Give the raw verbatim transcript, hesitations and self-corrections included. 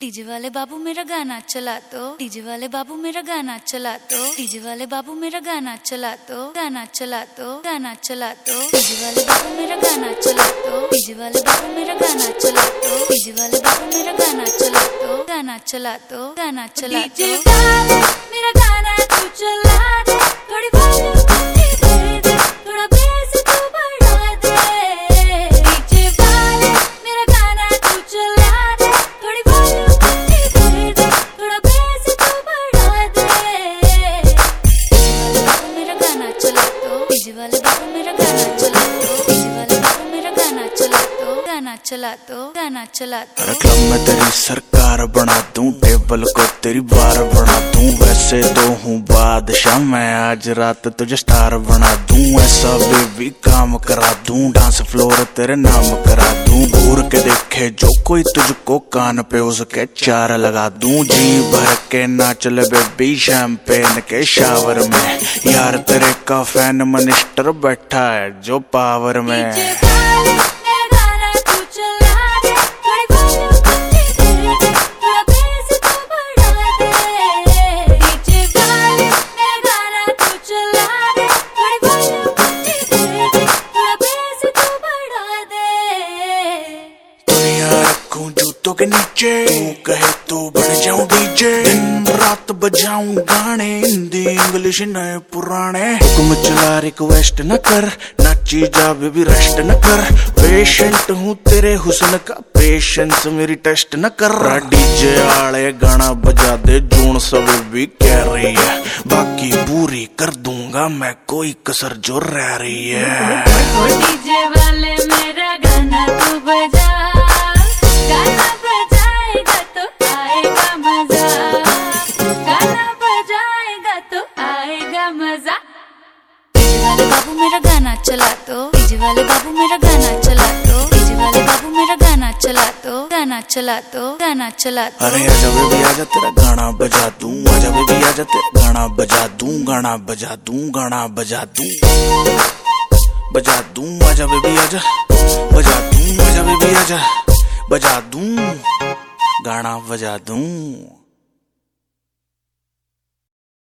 DJ वाले बाबू मेरा गाना चला दो, डीजे वाले बाबू मेरा गाना चला दो, डीजे वाले बाबू मेरा गाना चला दो, गाना चला दो, गाना चला दो, डीजे वाले बाबू मेरा गाना चला दो, डीजे वाले बाबू मेरा गाना चला दो, डीजे वाले बाबू मेरा गाना चला दो, गाना चला दो, गाना चला दो, डीजे वाले मेरा गाना तू चला दे, थोड़ी वॉल्यूम दे दे, थोड़ा बेस तू बढ़ा दे, डीजे वाले मेरा गाना तू चला दे, थोड़ी वॉल्यूम डीजे वाले बाबू मेरा गाना चला दो, डीजे वाले बाबू मेरा गाना चला दो, गाना चला दो, गाना चला दो। अरे क्लब में तेरी सरकार बना दूं, टेबल को तेरी बार बना दूं, वैसे तो हूँ बादशाह मैं, आज रात तुझे स्टार बना दूं, ऐसा बेबी काम करा दूं, डांस फ्लोर तेरे नाम करा दूं, घूर के देखे जो कोई तुझको कान पे उसके चार लगा दूं, जी भर के नाच ले बेबी शैंपेन के शावर में, यार तेरे का फैन मिनिस्टर बैठा है जो पावर में। जूतों के नीचे तू कहे तो बन जाऊं डीजे, दिन रात बजाऊं गाने, हिंदी इंग्लिश नए पुराने, हुक्म चला रिक्वेस्ट न कर, नाची जा बेबी रेस्ट न कर, पेशेंट हूँ तेरे हुस्न का, पेशेंस मेरी टेस्ट न कर, डीजे आले गाना बजा दे, जून सब भी कह रही है, बाकी पूरी कर दूंगा मैं कोई कसर जो रह रही है। डीजे वाले मेरा गाना तू बजा, गाना बजाएगा तो आएगा मजा, गाना बजाएगा तो आएगा मजा। डीजे वाले बाबू मेरा गाना चला दो, डीजे वाले बाबू मेरा गाना चला दो, डीजे वाले बाबू मेरा गाना चला दो, गाना चला दो, गाना चला दो। अरे आजा बेबी आजा तेरा गाना बजा दूं, आजा बेबी आजा तेरा गाना बजा दूं, गाना बजा दूं, गाना बजा दूं, बजा दूं, आजा बेबी आजा, बजा दूं, आजा बेबी आजा, बजा दूं, गाना बजा दूं।